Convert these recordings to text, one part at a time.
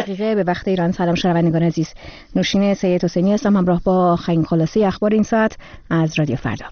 دقیقه به وقت ایران. سلام شنوندگان عزیز، نوشین سید حسینی هستم همراه با آخرین خلاصه اخبار این ساعت از رادیو فردا.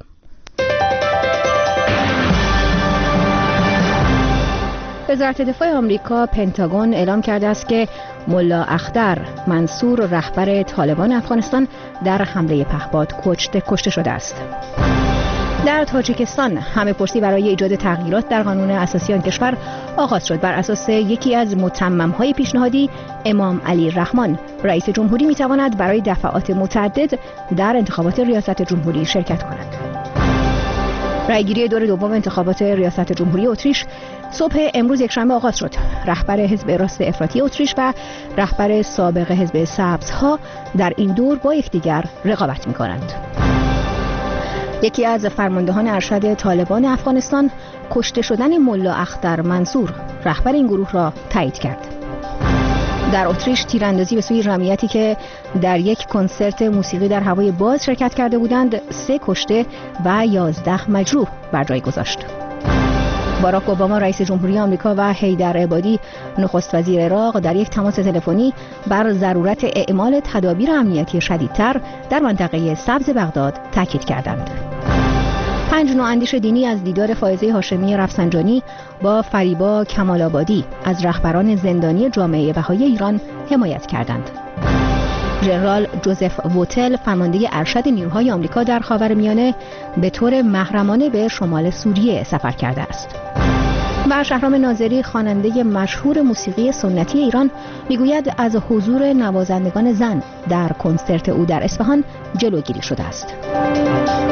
وزارت دفاع آمریکا پنتاگون اعلام کرده است که ملا اختر منصور رهبر طالبان افغانستان در حمله پهپاد کشته شده است. در تاجیکستان همه پرسی برای ایجاد تغییرات در قانون اساسی آن کشور آغاز شد. بر اساس یکی از متمم‌های پیشنهادی، امام علی رحمان رئیس جمهوری می‌تواند برای دفعات متعدد در انتخابات ریاست جمهوری شرکت کند. رأیگیری دور دوم انتخابات ریاست جمهوری اتریش صبح امروز یکشنبه آغاز شد. رهبر حزب راست افراطی اتریش و رهبر سابق حزب سبزها در این دور با یکدیگر رقابت می‌کنند. یکی از فرماندهان ارشد طالبان افغانستان کشته شدن ملا اختر منصور رهبر این گروه را تایید کرد. در اتریش تیراندازی به سوی جمعیتی که در یک کنسرت موسیقی در هوای باز شرکت کرده بودند 3 کشته و 11 مجروح بر جای گذاشت. باراک اوباما رئیس جمهوری آمریکا و حیدر عبادی نخست وزیر عراق در یک تماس تلفنی بر ضرورت اعمال تدابیر امنیتی شدیدتر در منطقه سبز بغداد تاکید کردند. 5 نواندیش دینی از دیدار فائزه هاشمی رفسنجانی با فریبا کمال‌آبادی از رهبران زندانی جامعه بهایی ایران حمایت کردند. ژنرال جوزف ووتل فرمانده ارشد نیروهای آمریکا در خاورمیانه به طور محرمانه به شمال سوریه سفر کرده است. و شهرام ناظری خواننده مشهور موسیقی سنتی ایران میگوید از حضور نوازندگان زن در کنسرت او در اصفهان جلوگیری شده است.